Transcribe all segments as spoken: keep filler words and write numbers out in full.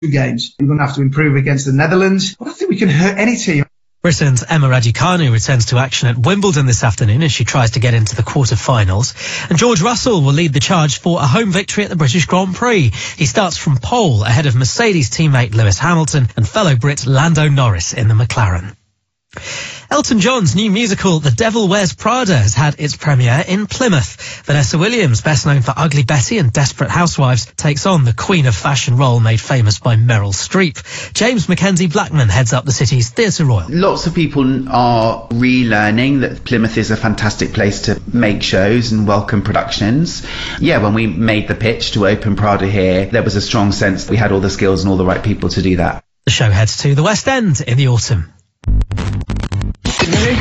games. We're going to have to improve against the Netherlands. I don't think we can hurt any team. Britain's Emma Raducanu returns to action at Wimbledon this afternoon as she tries to get into the quarter-finals. And George Russell will lead the charge for a home victory at the British Grand Prix. He starts from pole ahead of Mercedes teammate Lewis Hamilton and fellow Brit Lando Norris in the McLaren. Elton John's new musical The Devil Wears Prada has had its premiere in Plymouth. Vanessa Williams, best known for Ugly Betty and Desperate Housewives, takes on the queen of fashion role made famous by Meryl Streep. James Mackenzie Blackman heads up the city's Theatre Royal. Lots of people are relearning that Plymouth is a fantastic place to make shows and welcome productions. Yeah, when we made the pitch to open Prada here, there was a strong sense that we had all the skills and all the right people to do that. The show heads to the West End in the autumn. Yeah.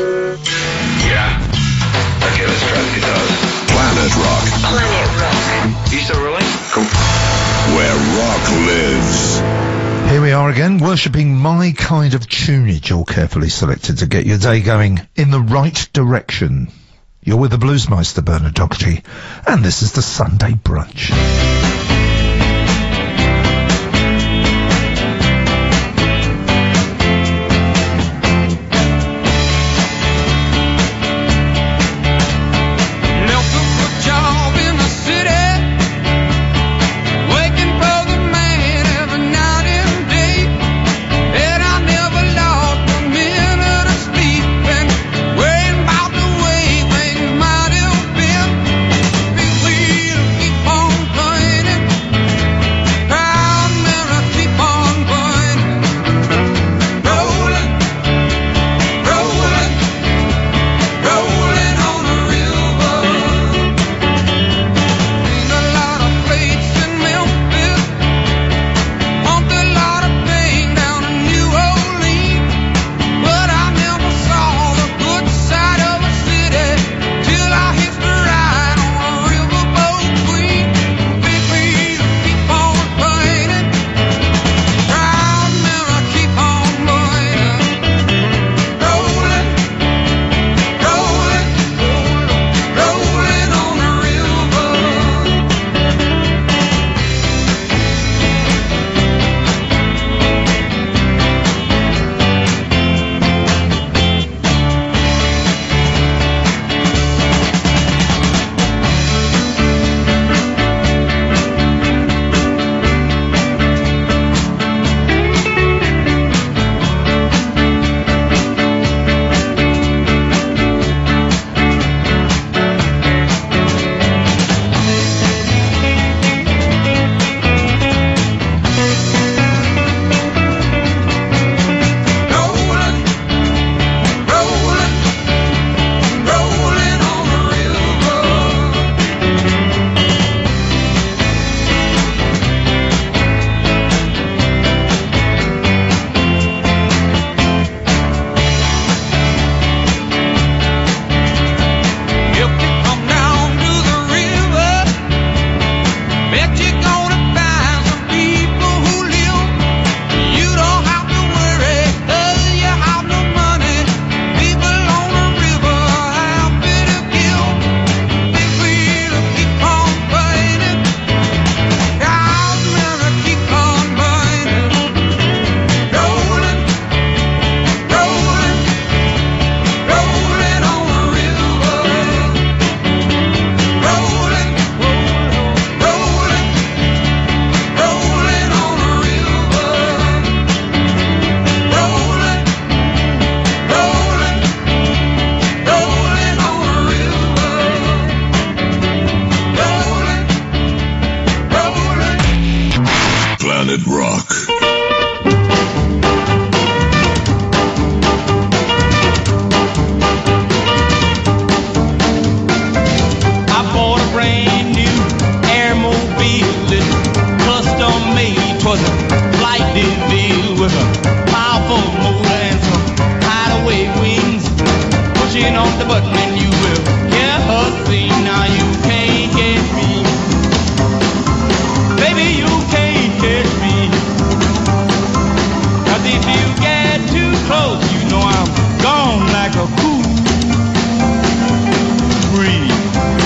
Okay, let's try these out. Planet Rock. Planet Rock. You still rolling? Cool. Where rock lives. Here we are again, worshipping my kind of tunage, all carefully selected to get your day going in the right direction. You're with the Bluesmeister, Bernard Doherty, and this is the Sunday Brunch.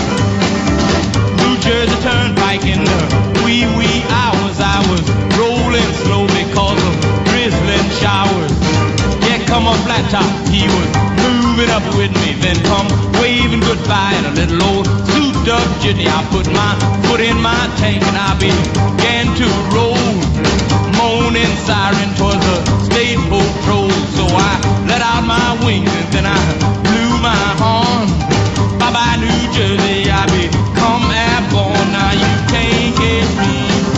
Turnpike in the wee wee hours I was rolling slow because of drizzling showers. Yeah, come on, flat top, he was moving up with me, then come waving goodbye in a little old souped up jitney. I put my foot in my tank and I began to roll. Moaning siren towards the state patrol. So I let out my wings and then I blew my horn. Bye-bye, New Jersey, I become airborne. Now you can't catch me.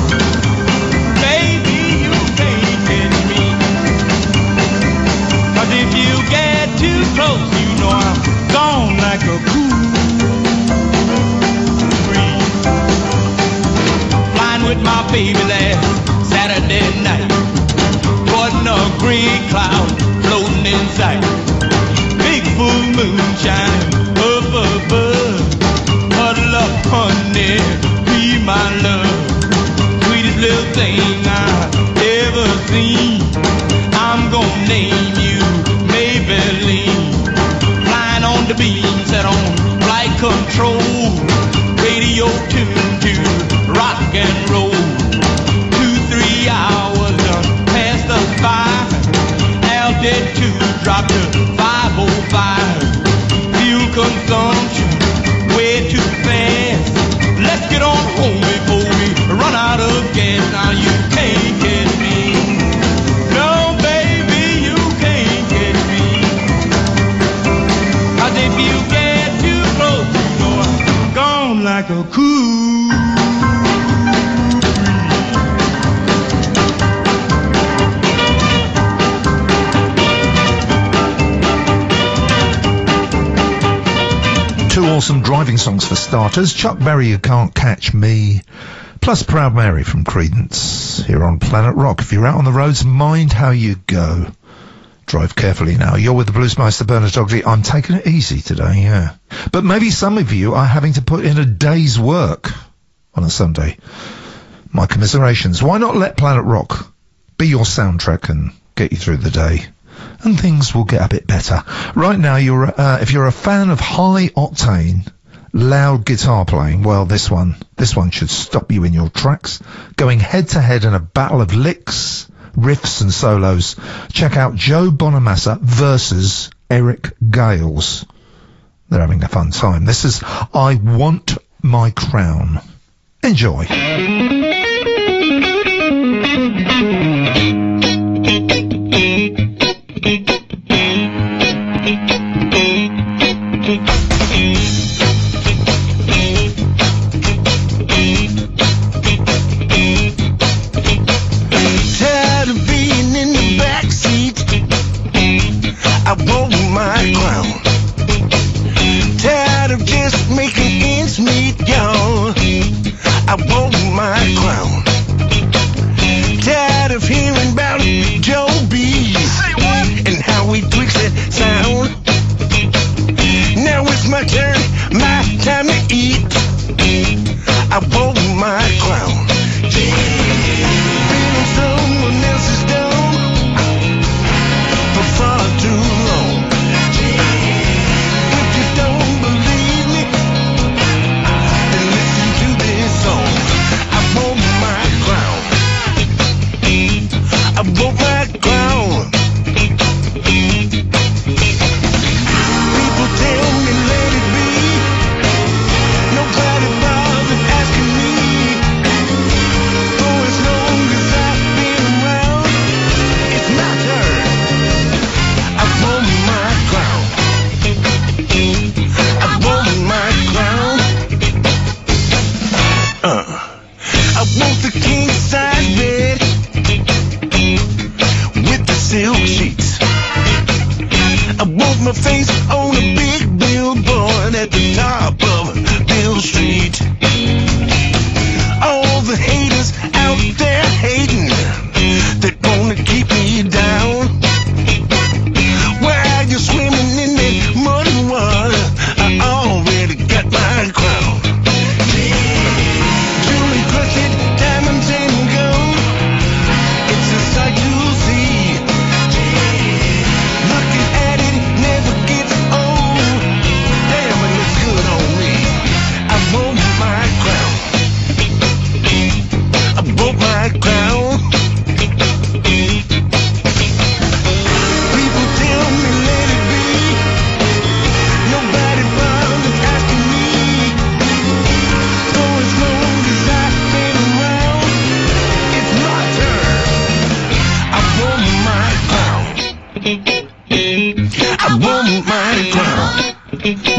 Baby, you can't catch me. 'Cause if you get too close, you know I'm gone like a cool breeze. Flying with my baby last Saturday night, wasn't a green cloud floating in sight. Big full moon shining up above. Huddle up, honey, be my love. Sweetest little thing I've ever seen. I'm gonna name you Maybelline. Flying on the beam, set on flight control. Radio tuned to rock and roll. Three hours done past the five. Altitude dropped to five oh five. Fuel consumption way too fast. Let's get on home before we run out of gas. Now you can't catch me. No, baby, you can't catch me. 'Cause if you get too close, you know I'm gone like a cool. Two awesome driving songs for starters. Chuck Berry, You Can't Catch Me, plus Proud Mary from Creedence here on Planet Rock. If you're out on the roads, mind how you go. Drive carefully now. You're with the Bluesmeister Bernard Dogley. I'm taking it easy today, yeah. But maybe some of you are having to put in a day's work on a Sunday. My commiserations. Why not let Planet Rock be your soundtrack and get you through the day? And things will get a bit better. Right now, you're uh, if you're a fan of high-octane, loud guitar playing, well, this one, this one should stop you in your tracks. Going head-to-head in a battle of licks, riffs and solos. Check out Joe Bonamassa versus Eric Gales. They're having a fun time. This is I Want My Crown. Enjoy. Tired of being in the backseat, I want my crown. Tired of just making ends meet, y'all, I want my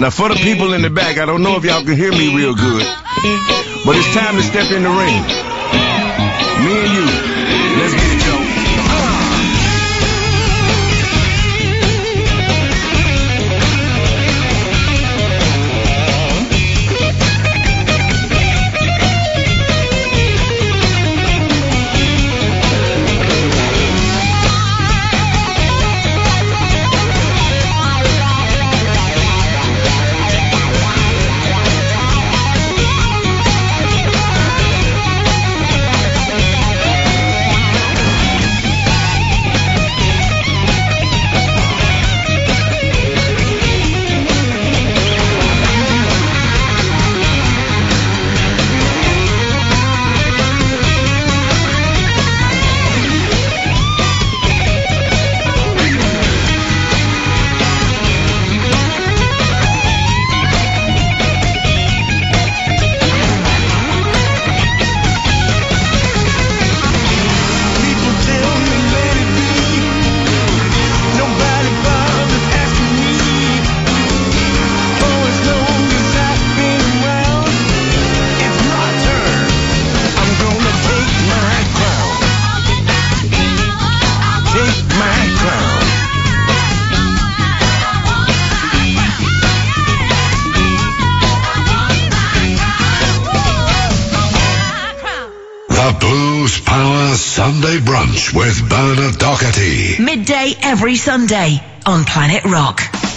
Now, for the people in the back, I don't know if y'all can hear me real good, but it's time to step in the ring. Me and you. Let's get it, Joe. Sunday Brunch with Bernard Doherty. Midday every Sunday on Planet Rock.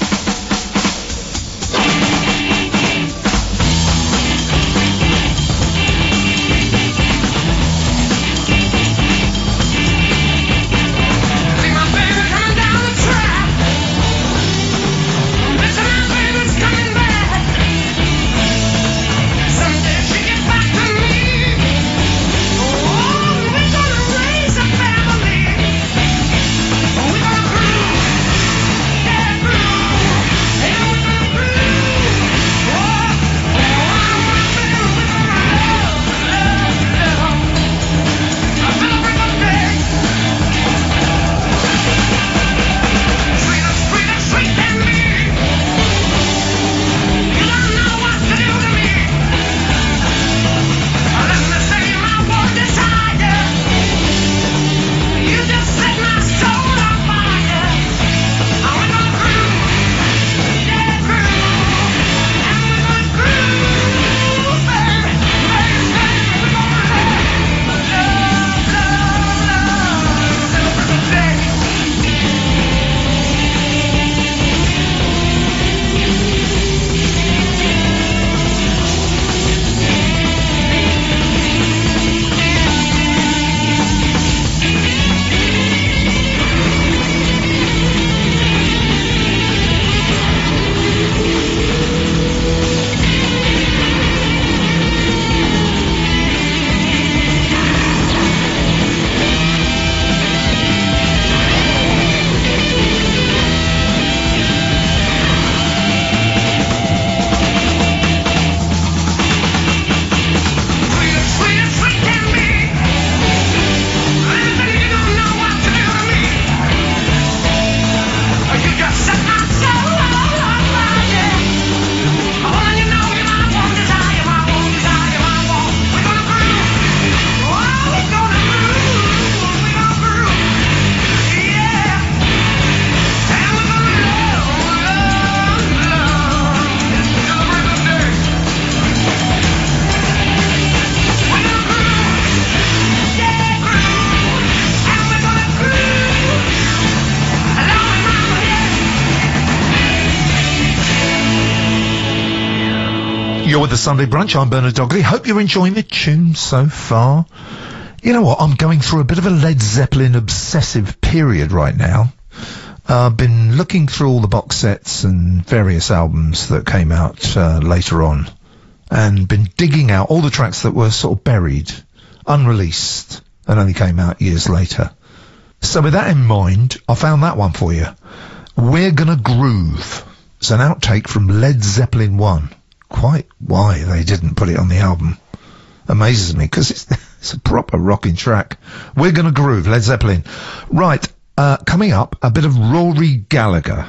You're with the Sunday Brunch. I'm Bernard Dogley. Hope you're enjoying the tune so far. You know what? I'm going through a bit of a Led Zeppelin obsessive period right now. Uh, I've been looking through all the box sets and various albums that came out uh, later on, and been digging out all the tracks that were sort of buried, unreleased, and only came out years later. So with that in mind, I found that one for you. We're Gonna Groove. It's an outtake from Led Zeppelin one. Quite why they didn't put it on the album amazes me, because it's, it's a proper rocking track. We're Gonna Groove, Led Zeppelin. Right, uh, coming up, a bit of Rory Gallagher.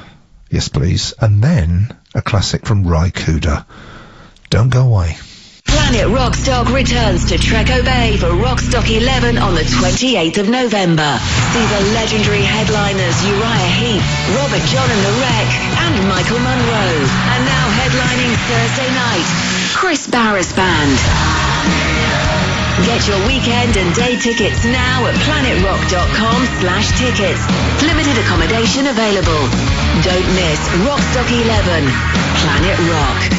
Yes, please. And then a classic from Ry Cooder. Don't go away. Planet Rockstock returns to Treco Bay for Rockstock eleven on the twenty-eighth of November. See the legendary headliners Uriah Heep, Robert John and the Wreck, and Michael Monroe. And now headlining Thursday night, Chris Barris Band. Get your weekend and day tickets now at planetrock.com slash tickets. Limited accommodation available. Don't miss Rockstock eleven. Planet Rock.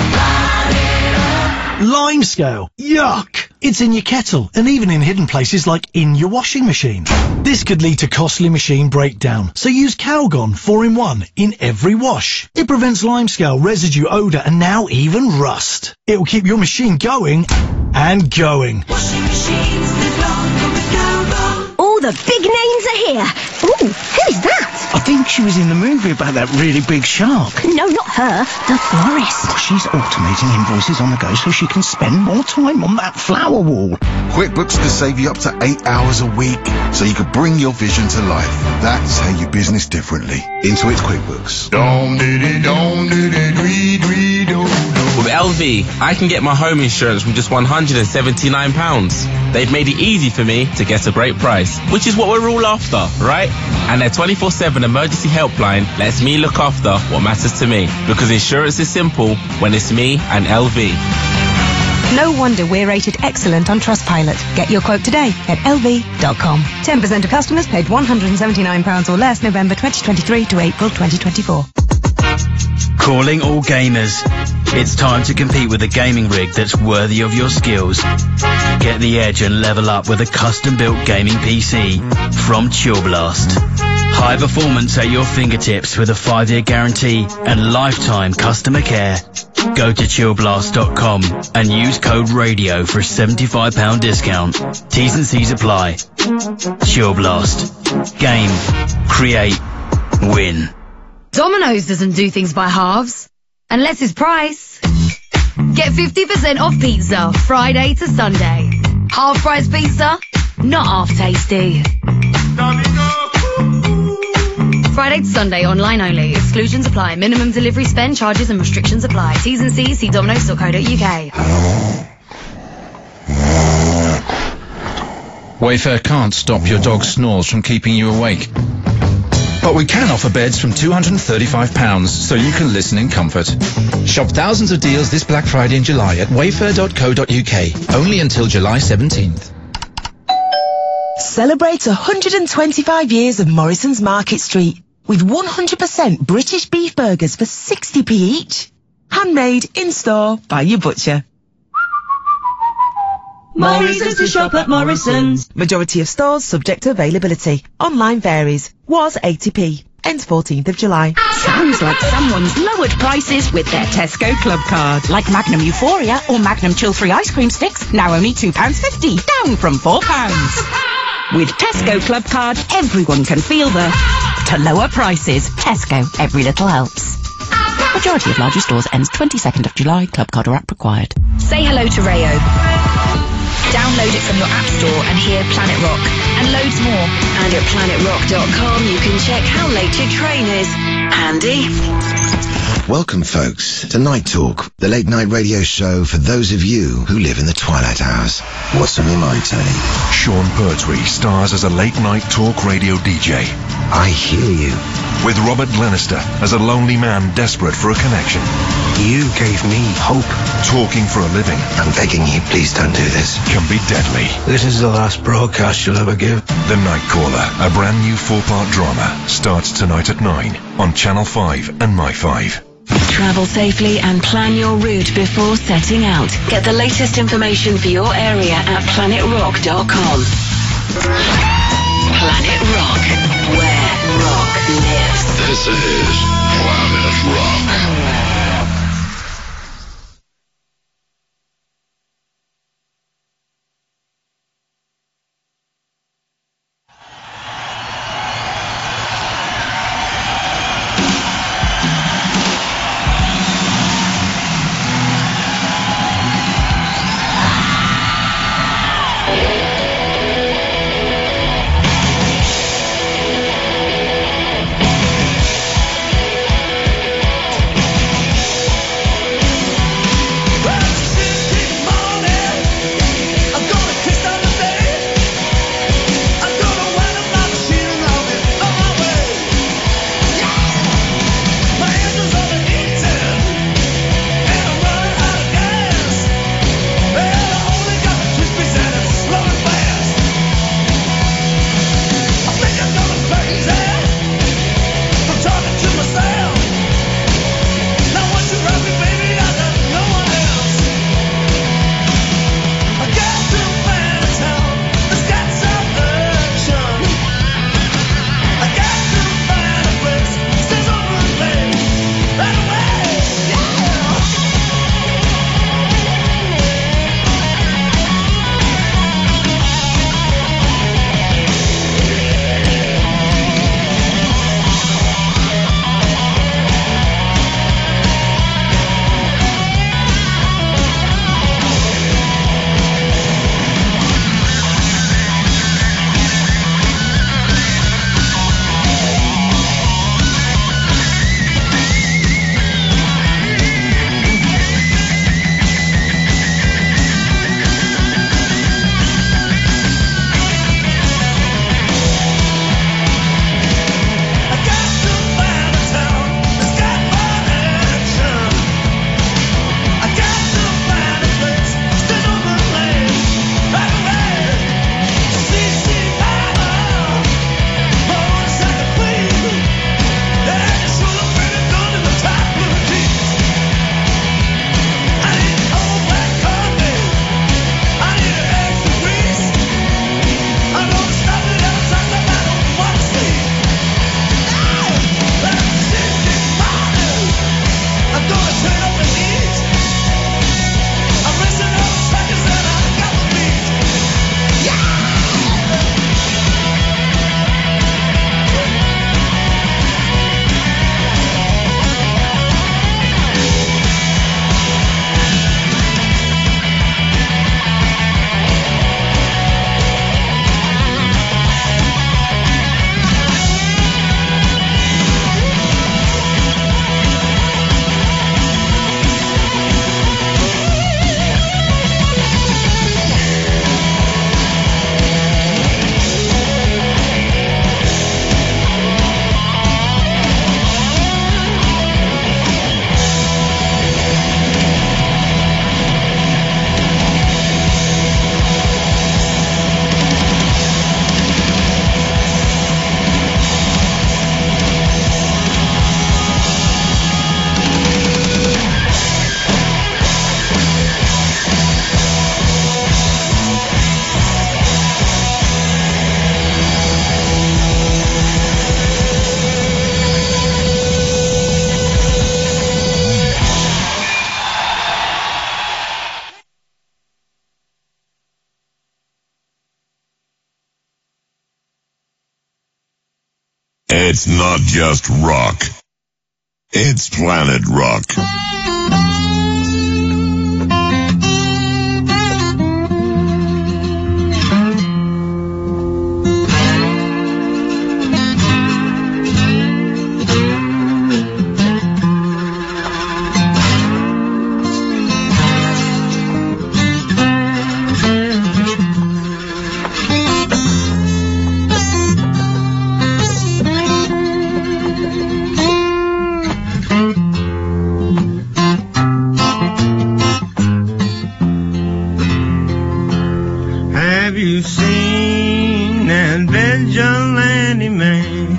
Limescale. Yuck! It's in your kettle and even in hidden places like in your washing machine. This could lead to costly machine breakdown, so use Calgon four in one in every wash. It prevents limescale, residue, odour and now even rust. It will keep your machine going and going. Washing machines live longer with Calgon. All the big names are here. Ooh, who is that? I think she was in the movie about that really big shark. No, not her. The florist. Oh, she's automating invoices on the go so she can spend more time on that flower wall. QuickBooks could save you up to eight hours a week, so you could bring your vision to life. That's how you business differently. Intuit QuickBooks. With L V, I can get my home insurance from just one hundred seventy-nine pounds. They've made it easy for me to get a great price, which is what we're all after, right? And their twenty-four seven emergency helpline lets me look after what matters to me, because insurance is simple when it's me and L V. No wonder we're rated excellent on Trustpilot. Get your quote today at L V dot com. ten percent of customers paid one hundred seventy-nine pounds or less November twenty twenty-three to April twenty twenty-four. Calling all gamers. It's time to compete with a gaming rig that's worthy of your skills. Get the edge and level up with a custom-built gaming P C from Chillblast. High performance at your fingertips with a five-year guarantee and lifetime customer care. Go to chillblast dot com and use code RADIO for a seventy-five pounds discount. T's and C's apply. Chillblast. Game. Create. Win. Domino's doesn't do things by halves. Unless it's price. Get fifty percent off pizza Friday to Sunday. Half price pizza, not half tasty. Friday to Sunday, online only. Exclusions apply. Minimum delivery spend, charges and restrictions apply. T's and C's, see dominos dot co dot U K. Wayfair can't stop your dog's snores from keeping you awake. But we can offer beds from two hundred thirty-five pounds, so you can listen in comfort. Shop thousands of deals this Black Friday and July at wayfair dot co dot U K, only until July seventeenth. Celebrate one hundred twenty-five years of Morrison's Market Street with one hundred percent British beef burgers for sixty p each. Handmade in-store by your butcher. More reasons to shop at Morrison's. Majority of stores subject to availability. Online varies. Was eighty p. Ends fourteenth of July. Sounds like someone's lowered prices with their Tesco Club card. Like Magnum Euphoria or Magnum Chill-Free ice cream sticks, now only two pounds fifty, down from four pounds. With Tesco Club card, everyone can feel the to lower prices. Tesco, every little helps. Majority of larger stores ends twenty-second of July. Club card or app required. Say hello to Rayo. Download it from your app store and hear Planet Rock and loads more. And at planet rock dot com you can check how late your train is. Handy. Welcome, folks, to Night Talk, the late night radio show for those of you who live in the twilight hours. What's on your mind, Tony? Sean Pertwee stars as a late night talk radio D J. I hear you. With Robert Glenister as a lonely man desperate for a connection. You gave me hope. Talking for a living. I'm begging you, please don't do this. Can be deadly. This is the last broadcast you'll ever give. The Night Caller, a brand new four-part drama, starts tonight at nine on Channel five and My five. Travel safely and plan your route before setting out. Get the latest information for your area at planet rock dot com. Planet Rock, where rock lives. This is Planet Rock. It's not just rock. It's Planet Rock. Have you seen that vigilante man?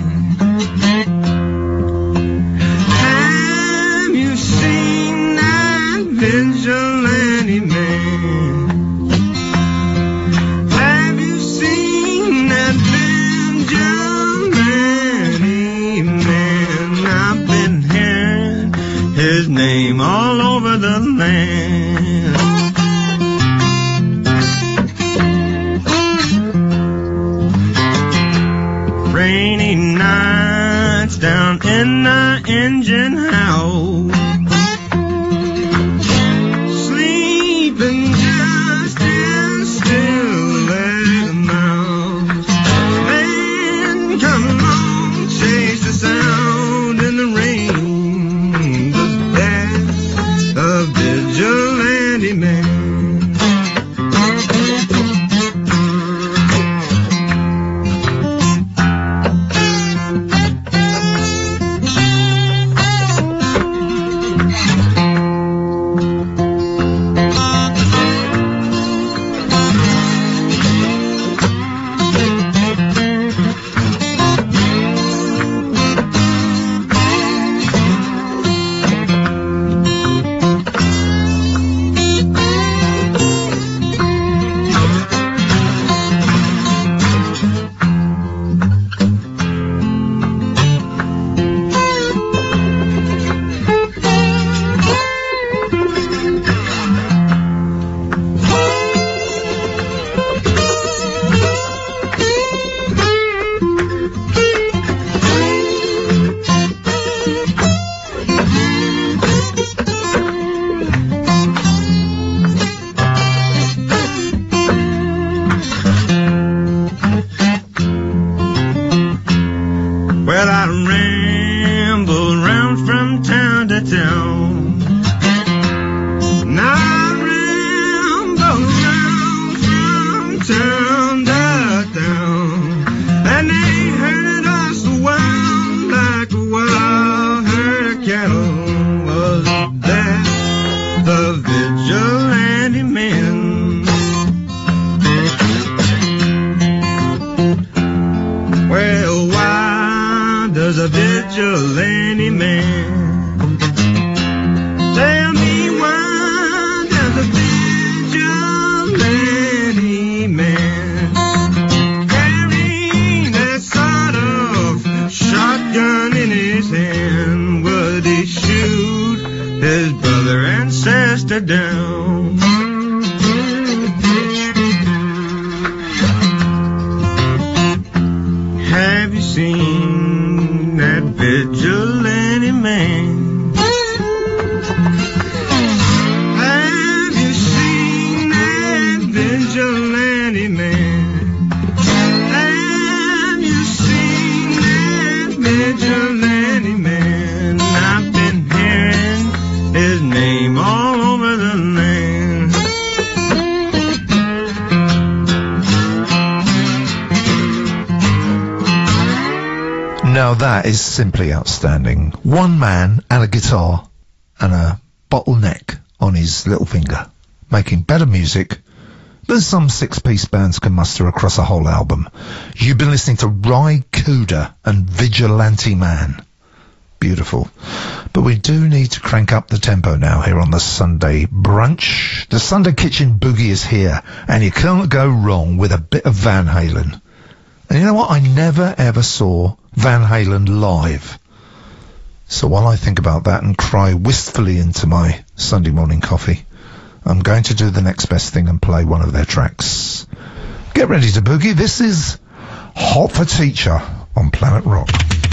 Have you seen that vigilante man? Have you seen that vigilante man? I've been hearing his name all over the land. Rainy nights down in the engine house, sleeping just as still as a mouse. Then come along, chase the sound in the rain, 'cause that's a vigilante man. Well, I ramble round from town to town. And I ramble round from town to town. And they herded us wild like a wild herd of cattle. Was that the vigilante men? Well, why does a vigilante man? Tell me, why does a vigilante man carry that sort of shotgun in his hand? Would he shoot his brother and sister down? Have you seen that vigilante man? Have you seen that vigilante man? Have you seen that vigilante man? I've been hearing his name all over the land. Now that is simply outstanding. One man and a guitar and a bottleneck on his little finger, making better music than some six-piece bands can muster across a whole album. You've been listening to Ry Cooder and Vigilante Man. Beautiful. But we do need to crank up the tempo now here on the Sunday brunch. The Sunday Kitchen Boogie is here, and you can't go wrong with a bit of Van Halen. And you know what? I never ever saw Van Halen live. So while I think about that and cry wistfully into my Sunday morning coffee, I'm going to do the next best thing and play one of their tracks. Get ready to boogie. This is Hot for Teacher on Planet Rock.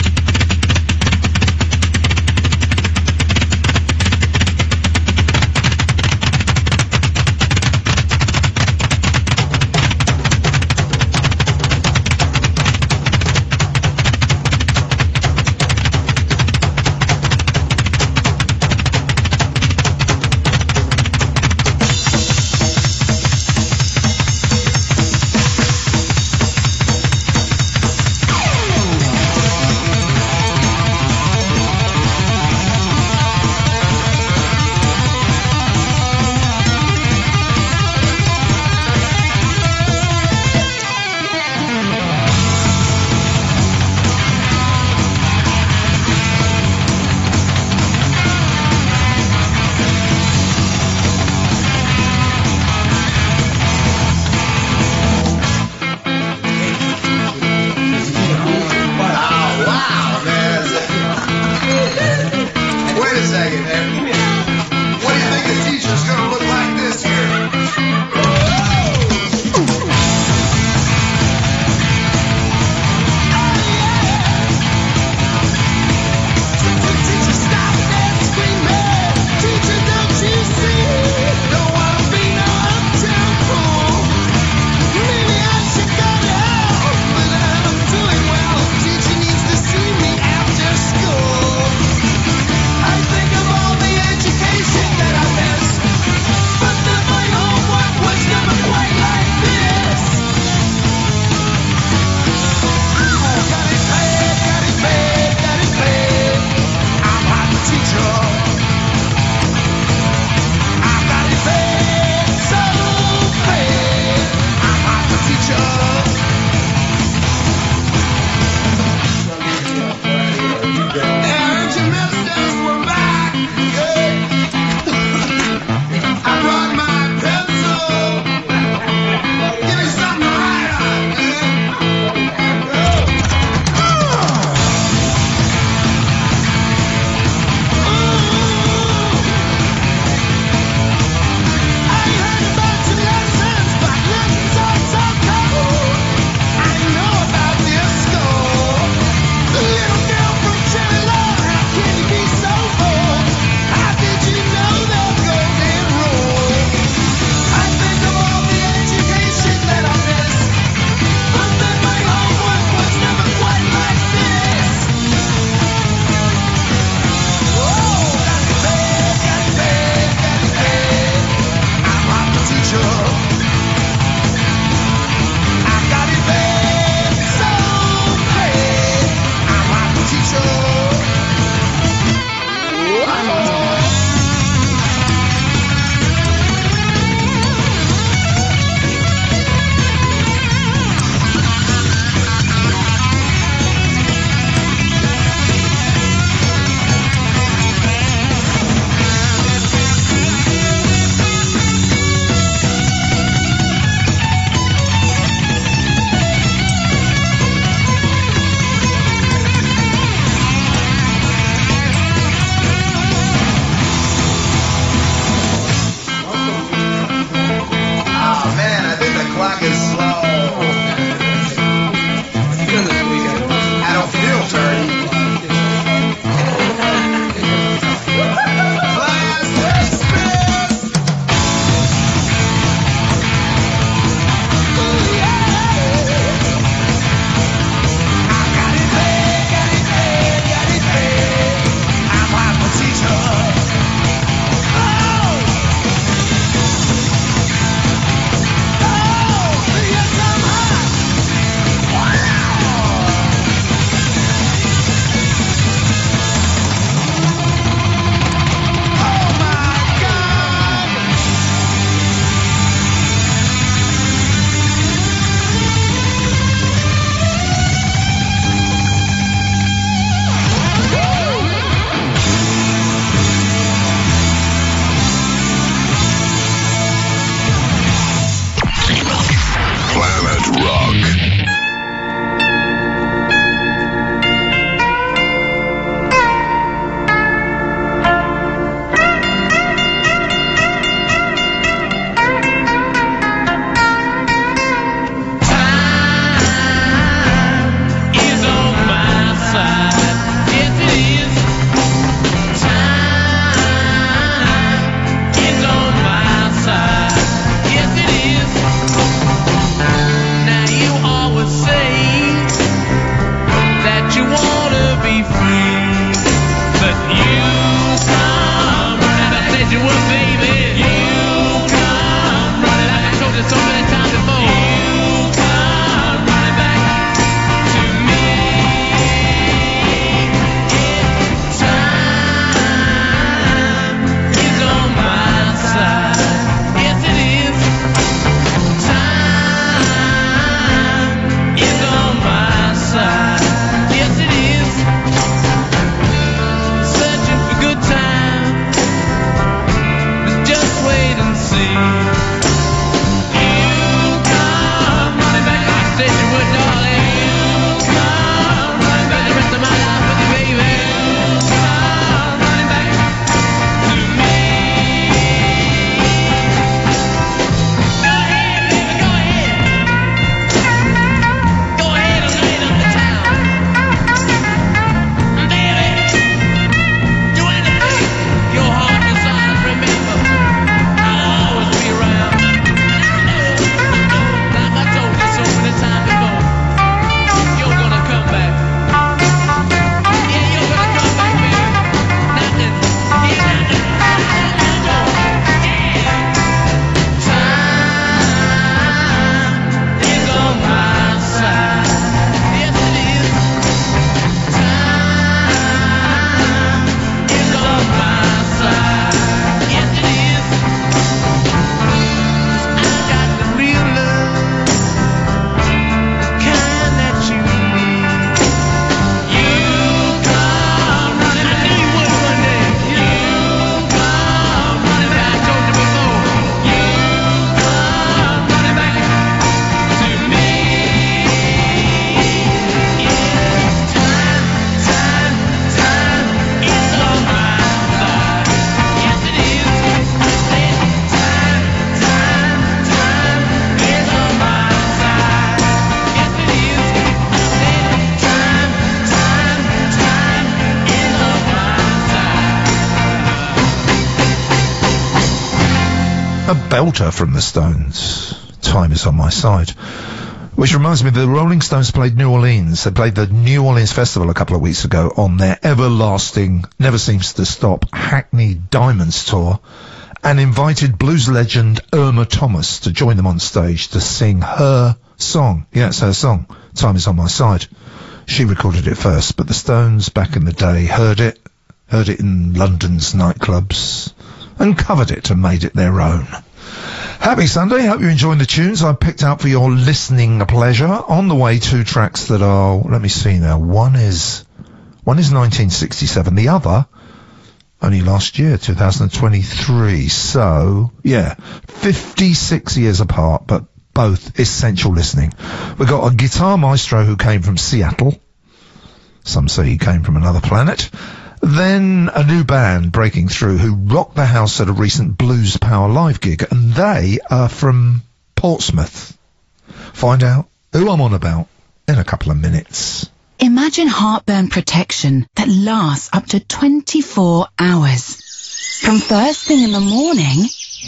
A belter from the Stones. Time Is On My Side. Which reminds me, the Rolling Stones played New Orleans. They played the New Orleans Festival a couple of weeks ago on their everlasting, never seems to stop, Hackney Diamonds tour, and invited blues legend Irma Thomas to join them on stage to sing her song. Yeah, it's her song, Time Is On My Side. She recorded it first, but the Stones back in the day heard it, heard it in London's nightclubs, and covered it and made it their own. Happy Sunday. Hope you're enjoying the tunes I picked out for your listening pleasure. On the way, two tracks that are, let me see now. One is, one is nineteen sixty-seven. The other, only last year, two thousand twenty-three. So, yeah, fifty-six years apart, but both essential listening. We've got a guitar maestro who came from Seattle. Some say he came from another planet. Then a new band breaking through who rocked the house at a recent Blues Power Live gig, and they are from Portsmouth. Find out who I'm on about in a couple of minutes. Imagine heartburn protection that lasts up to twenty-four hours. From first thing in the morning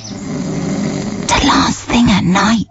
to last thing at night.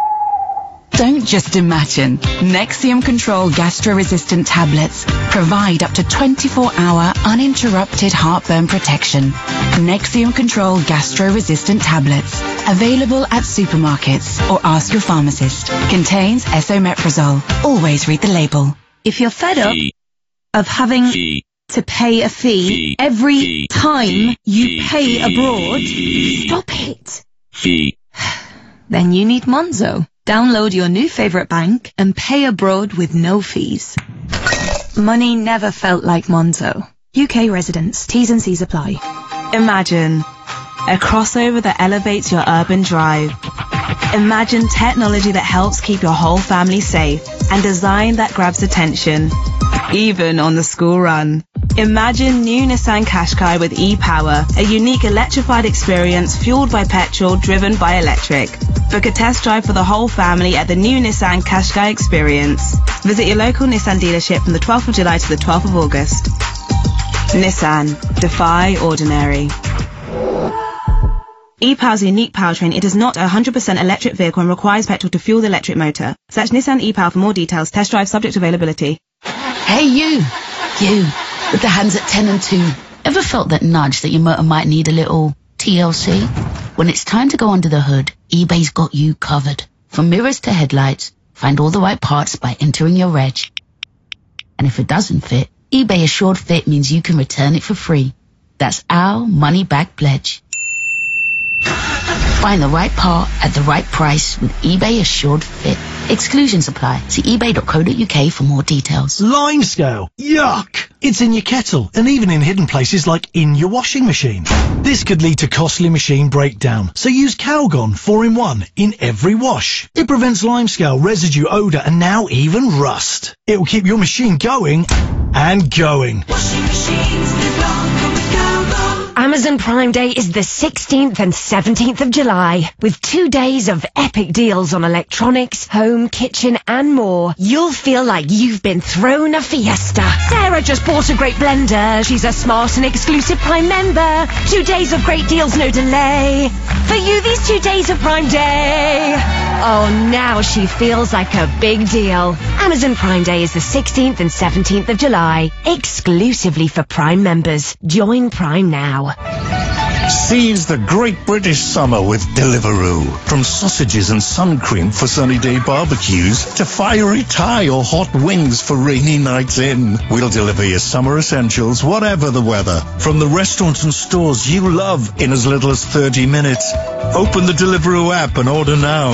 Don't just imagine. Nexium Control gastro-resistant tablets provide up to twenty-four hour uninterrupted heartburn protection. Nexium Control gastro-resistant tablets. Available at supermarkets or ask your pharmacist. Contains esomeprazole. Always read the label. If you're fed up of having to pay a fee every time you pay abroad, stop it. Then you need Monzo. Download your new favourite bank and pay abroad with no fees. Money never felt like Monzo. U K residents. T's and C's apply. Imagine a crossover that elevates your urban drive. Imagine technology that helps keep your whole family safe and design that grabs attention, even on the school run. Imagine new Nissan Qashqai with e-Power, a unique electrified experience fueled by petrol driven by electric. Book a test drive for the whole family at the new Nissan Qashqai Experience. Visit your local Nissan dealership from the twelfth of July to the twelfth of August. Nissan. Defy ordinary. e-Power's unique powertrain. It is not a one hundred percent electric vehicle and requires petrol to fuel the electric motor. Search Nissan e-Power for more details. Test drive subject to availability. Hey you! You! With the hands at ten and two. Ever felt that nudge that your motor might need a little T L C? When it's time to go under the hood, eBay's got you covered. From mirrors to headlights, find all the right parts by entering your reg. And if it doesn't fit, eBay Assured Fit means you can return it for free. That's our money-back pledge. Find the right part at the right price with eBay Assured Fit. Exclusions apply. See ebay dot co dot uk for more details. Limescale. Yuck! It's in your kettle and even in hidden places like in your washing machine. This could lead to costly machine breakdown, so use Calgon four in one in every wash. It prevents limescale, residue, odour and now even rust. It will keep your machine going and going. Washing machines live longer with Calgon. Amazon Prime Day is the sixteenth and seventeenth of July. With two days of epic deals on electronics, home, kitchen and more. You'll feel like you've been thrown a fiesta. Sarah just bought a great blender. She's a smart and exclusive Prime member. Two days of great deals, no delay. For you, these two days of Prime Day. Oh, now she feels like a big deal. Amazon Prime Day is the sixteenth and seventeenth of July. Exclusively for Prime members. Join Prime now. Seize the great British summer with Deliveroo. From sausages and sun cream for sunny day barbecues to fiery Thai or hot wings for rainy nights in. We'll deliver your summer essentials, whatever the weather. From the restaurants and stores you love in as little as thirty minutes. Open the Deliveroo app and order now.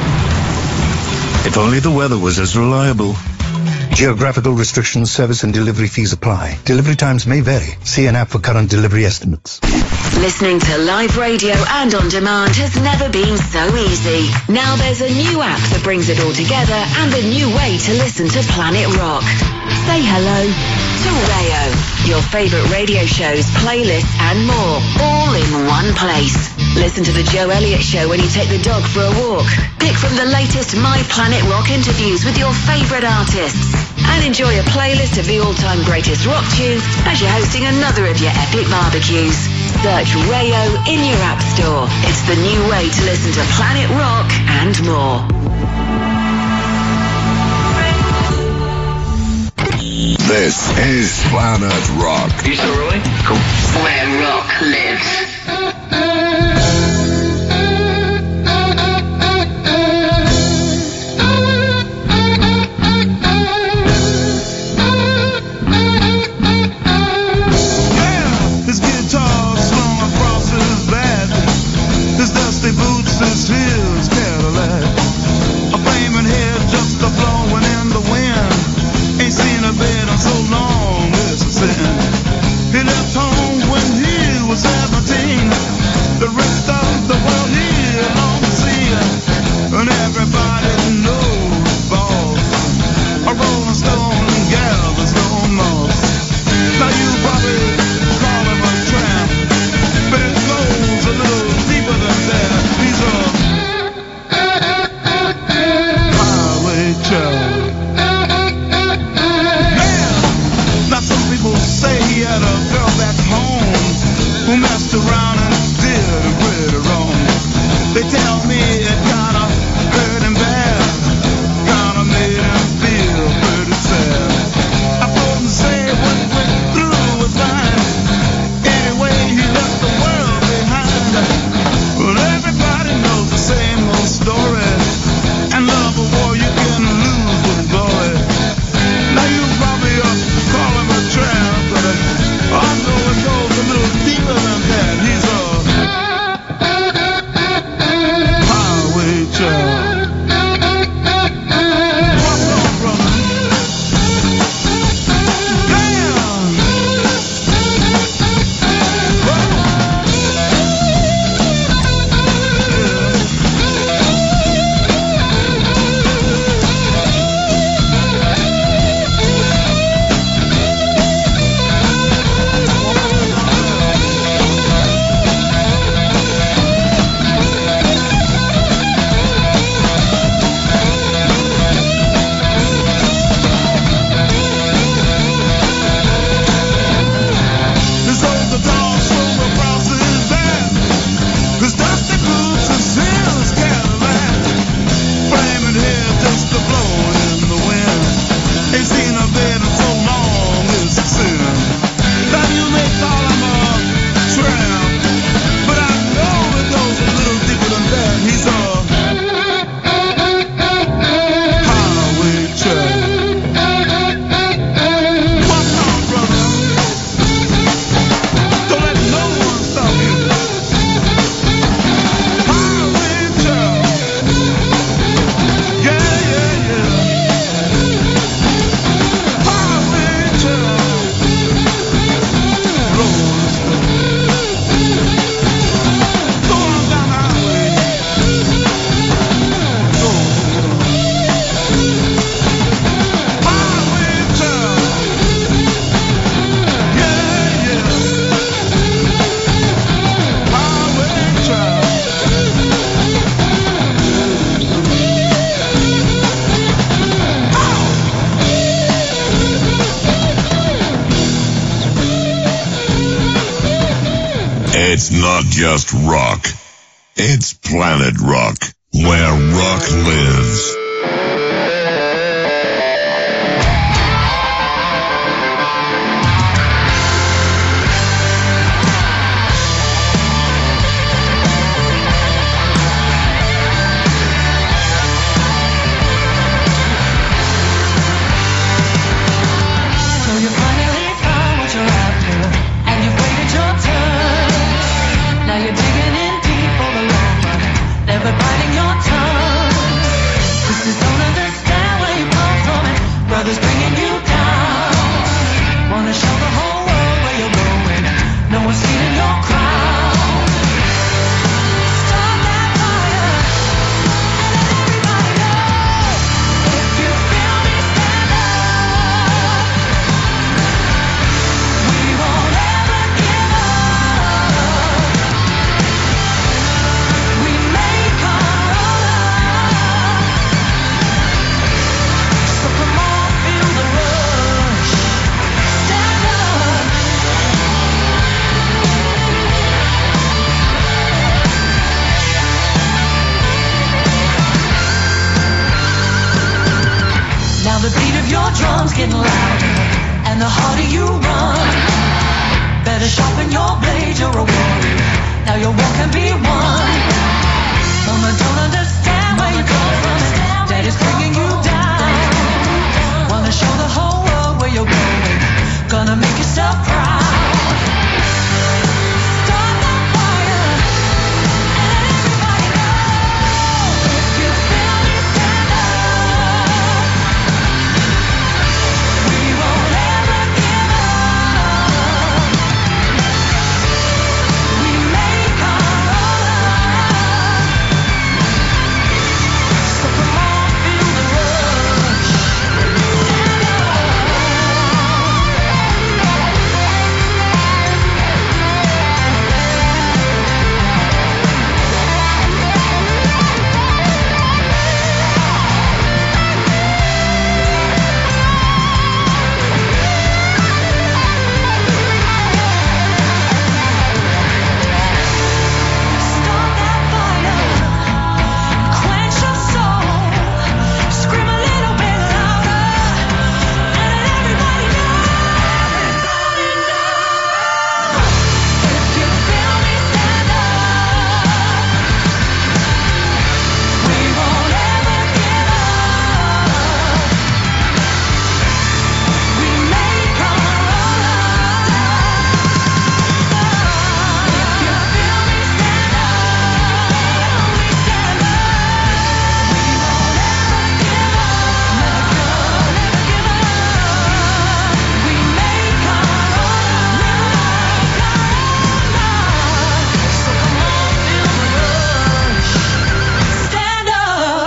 If only the weather was as reliable. Geographical restrictions, service and delivery fees apply. Delivery times may vary. See an app for current delivery estimates. Listening to live radio and on demand has never been so easy. Now there's a new app that brings it all together and a new way to listen to Planet Rock. Say hello to Rayo. Your favourite radio shows, playlists and more, all in one place. Listen to the Joe Elliott Show when you take the dog for a walk. Pick from the latest My Planet Rock interviews with your favourite artists. And enjoy a playlist of the all-time greatest rock tunes as you're hosting another of your epic barbecues. Search Rayo in your app store. It's the new way to listen to Planet Rock and more. This is Planet Rock. You still rolling? Cool. Where rock lives. His heels Cadillac, a flaming head just a blowing in the wind. Ain't seen a bed in so long, it's a sin. He left home when he was seventeen. The rest of the world he alone to see, and everybody knows balls. A rolling stone gathers no moss. Now you probably call him a tramp, but it goes a little deeper than that. He's a highway child. Man, now some people say he had a girl back home who messed around and did pretty wrong. They tell me it kinda hurt him bad, kinda made him feel pretty sad. I told him to say what went through was fine. Anyway, he left the world behind. Well, everybody knows the same old story, and love a war you can lose with glory. Now you probably uh, call him a tramp, but uh, I know it goes a little deeper than that. He's a highway child. What's up, brother? It's not just rock. It's Planet Rock, where rock lives. Never biting your tongue. the harder you run. Better sharpen your blade, you're a warrior. Now your war can be won. Mama don't understand where you come from. Daddy's bringing you down. Wanna show the whole world where you're going. Gonna make yourself proud. Start that fire and let everybody know. If you feel me, stand up. We won't ever give up. We make our own. So come on, feel the rush. Stand up. Start that fire. Quench your soul. Scream a little bit louder. And let everybody know. Everybody know. If you feel me, stand up. We won't ever give up. We make our own love. If you feel me, stand up. We stand up. We won't ever give up. Never, never give up. We make our own love. So come on, feel the rush. Stand up.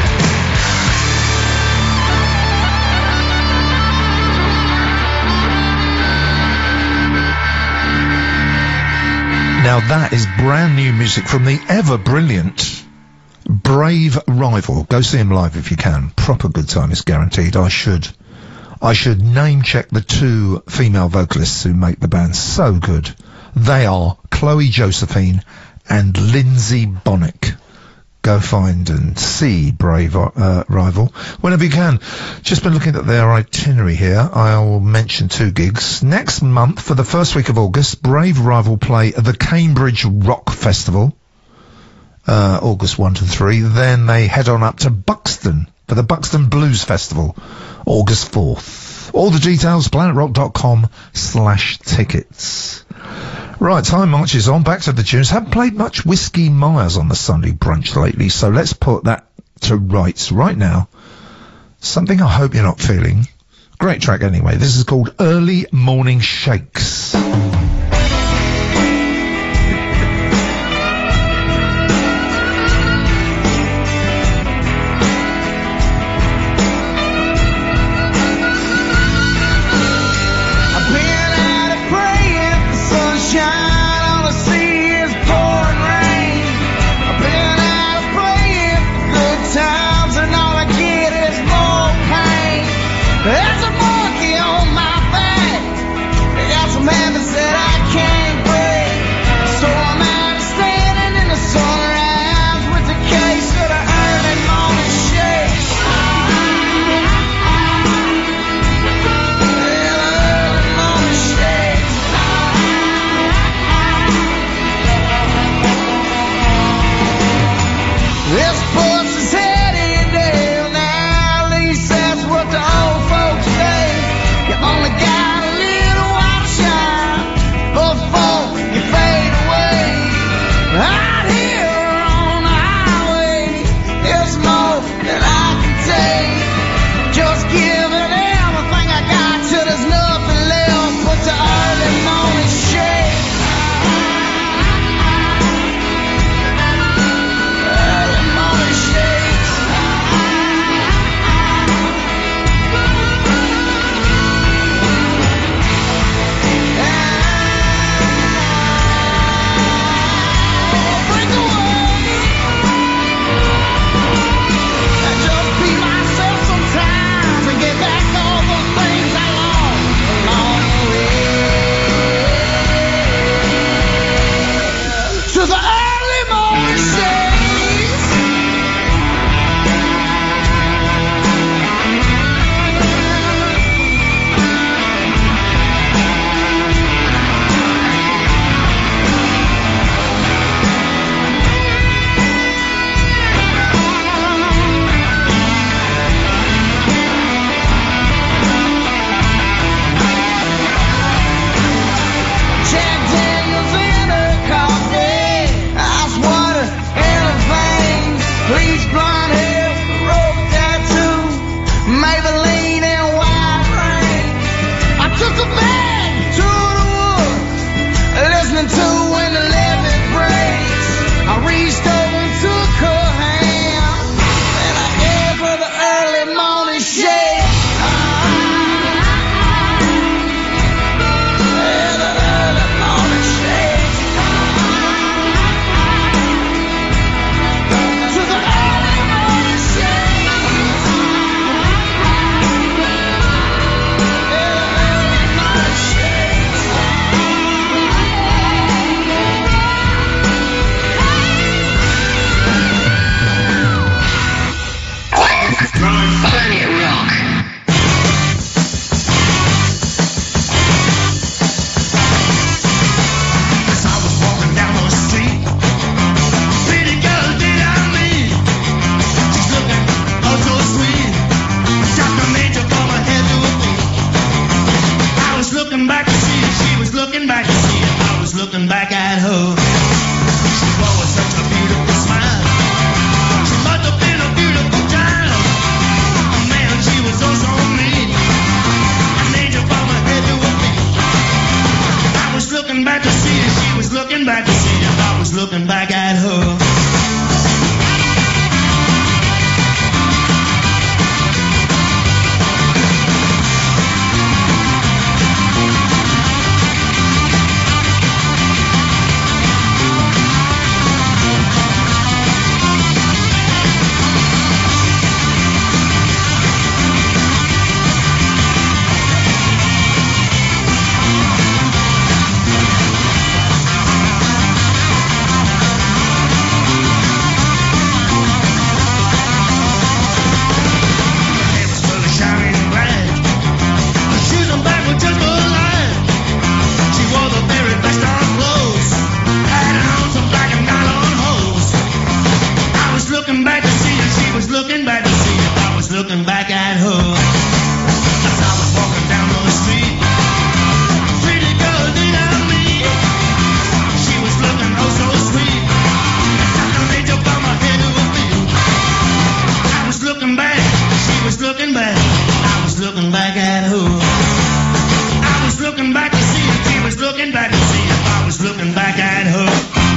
Now that is brand new music from the ever brilliant Brave Rival. Go see him live if you can. Proper good time is guaranteed. I should, I should name check the two female vocalists who make the band so good. They are Chloe Josephine and Lindsay Bonnick. Go find and see Brave uh, Rival whenever you can. Just been looking at their itinerary here. I'll mention two gigs. Next month, for the first week of August, Brave Rival play at the Cambridge Rock Festival, uh, August first to three. Then they head on up to Buxton for the Buxton Blues Festival, August fourth. All the details, planetrock.com slash tickets. Right, time marches on. Back to the tunes. Haven't played much Whiskey Myers on the Sunday brunch lately, so let's put that to rights right now. Something I hope you're not feeling. Great track anyway. This is called Early Morning Shakes. There's a monkey on my back. They got some heaven said I looking back to see her. She was looking back to see if I was looking back at her. She wore such a beautiful smile. She must have been a beautiful child. Man, she was so, so neat. An angel from her head to her feet. I was looking back to see her. She was looking back to see if I was looking back at her. Looking back at her as I was walking down the street. Pretty girl did I meet. She was looking oh so sweet. Like an angel from her head to her feet. I was looking back. She was looking back. I was looking back at her. I was looking back to see if she was looking back to see if I was looking back at her.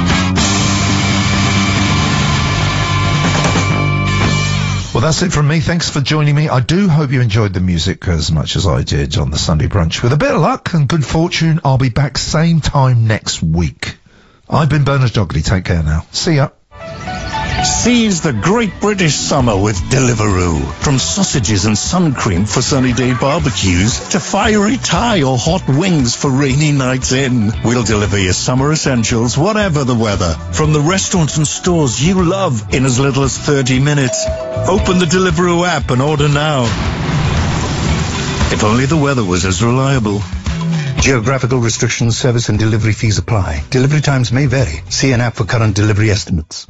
Well, that's it from me. Thanks for joining me. I do hope you enjoyed the music as much as I did on the Sunday brunch. With a bit of luck and good fortune, I'll be back same time next week. I've been Bernard Dogley. Take care now. See ya. Seize the great British summer with Deliveroo. From sausages and sun cream for sunny day barbecues to fiery Thai or hot wings for rainy nights in. We'll deliver your summer essentials, whatever the weather. From the restaurants and stores you love in as little as thirty minutes. Open the Deliveroo app and order now. If only the weather was as reliable. Geographical restrictions, service and delivery fees apply. Delivery times may vary. See an app for current delivery estimates.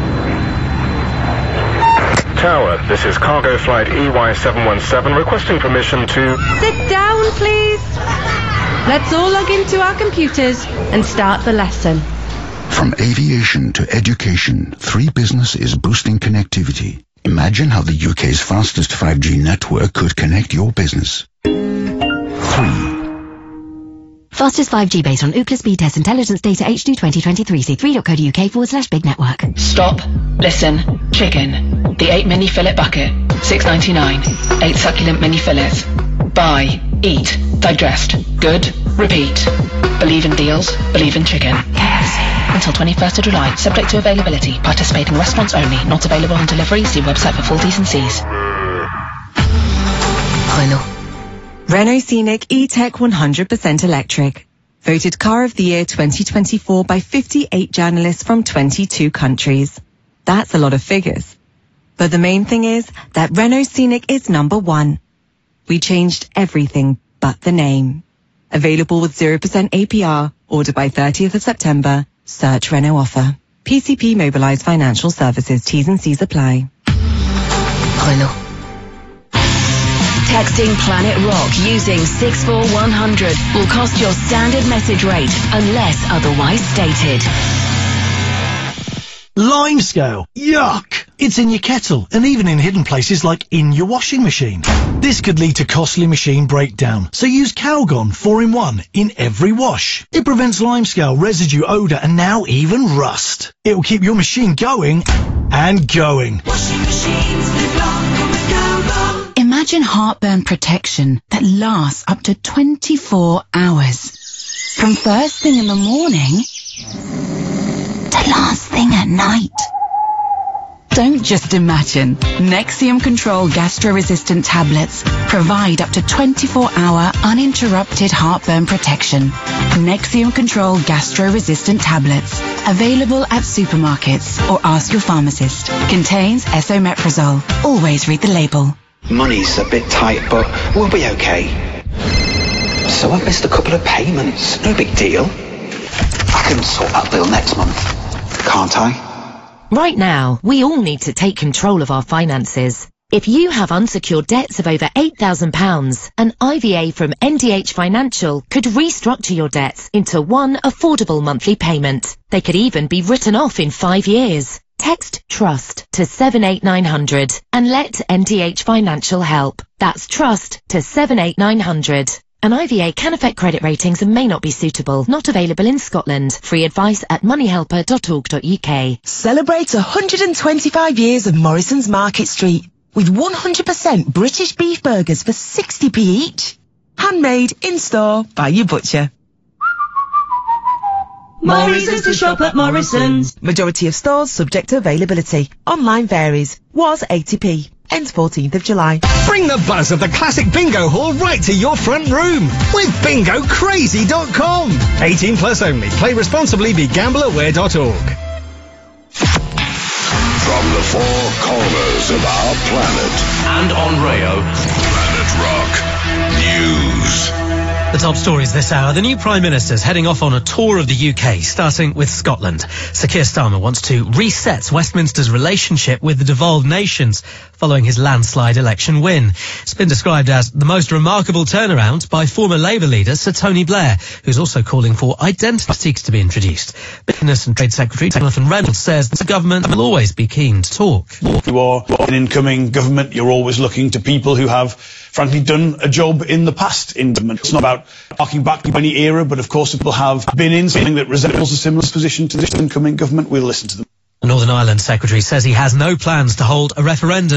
Tower, this is cargo flight E Y seven one seven requesting permission to... Sit down, please. Let's all log into our computers and start the lesson. From aviation to education, Three Business is boosting connectivity. Imagine how the U K's fastest five G network could connect your business. Three. Fastest five G based on Ookla speed test intelligence data H two twenty twenty-three. See three dot co dot U K forward slash big network. Stop. Listen. Chicken. The eight mini fillet bucket. six ninety-nine. Eight succulent mini fillets. Buy. Eat. Digest. Good. Repeat. Believe in deals. Believe in chicken. K F C. Until twenty-first of July. Subject to availability. Participating restaurants only. Not available on delivery. See website for full T's and C's. Renault. Renault Scenic E-Tech one hundred percent electric. Voted Car of the Year twenty twenty-four by fifty-eight journalists from twenty-two countries. That's a lot of figures. But the main thing is that Renault Scenic is number one. We changed everything but the name. Available with zero percent A P R. Order by thirtieth of September. Search Renault offer. P C P Mobilised Financial Services. T's and C's apply. Renault. Texting Planet Rock using six four one hundred will cost your standard message rate unless otherwise stated. Limescale. Yuck! It's in your kettle and even in hidden places like in your washing machine. This could lead to costly machine breakdown, so use Calgon four in one in every wash. It prevents limescale, residue, odour and now even rust. It will keep your machine going and going. Washing machines live longer with Calgon. Imagine heartburn protection that lasts up to twenty-four hours. From first thing in the morning to last thing at night. Don't just imagine. Nexium Control Gastro-Resistant Tablets provide up to twenty-four hour uninterrupted heartburn protection. Nexium Control Gastro-Resistant Tablets. Available at supermarkets or ask your pharmacist. Contains esomeprazole. Always read the label. Money's a bit tight, but we'll be okay. So I've missed a couple of payments. No big deal. I can sort that bill next month, can't I? Right now, we all need to take control of our finances. If you have unsecured debts of over eight thousand pounds, an I V A from N D H Financial could restructure your debts into one affordable monthly payment. They could even be written off in five years. Text TRUST to seven eight nine hundred and let N D H Financial help. That's TRUST to seven eight nine hundred. An I V A can affect credit ratings and may not be suitable. Not available in Scotland. Free advice at money helper dot org dot U K. Celebrate one hundred twenty-five years of Morrison's Market Street with one hundred percent British beef burgers for sixty p each. Handmade in-store by your butcher. More reasons to shop at Morrison's. Majority of stores subject to availability. Online varies. Was eighty p. Ends fourteenth of July. Bring the buzz of the classic bingo hall right to your front room with bingo crazy dot com. eighteen plus only. Play responsibly. Be gamble aware dot org. From the four corners of our planet. And on Rayo. Planet Rock News. The top stories this hour. The new Prime Minister's heading off on a tour of the U K, starting with Scotland. Sir Keir Starmer wants to reset Westminster's relationship with the devolved nations following his landslide election win. It's been described as the most remarkable turnaround by former Labour leader Sir Tony Blair, who's also calling for identity to be introduced. Business and Trade Secretary Jonathan Reynolds says the government will always be keen to talk. You are an incoming government. You're always looking to people who have, frankly, done a job in the past in government. It's not about harking back to any era, but of course if people have been in something that resembles a similar position to this incoming government, we'll listen to them. The Northern Ireland Secretary says he has no plans to hold a referendum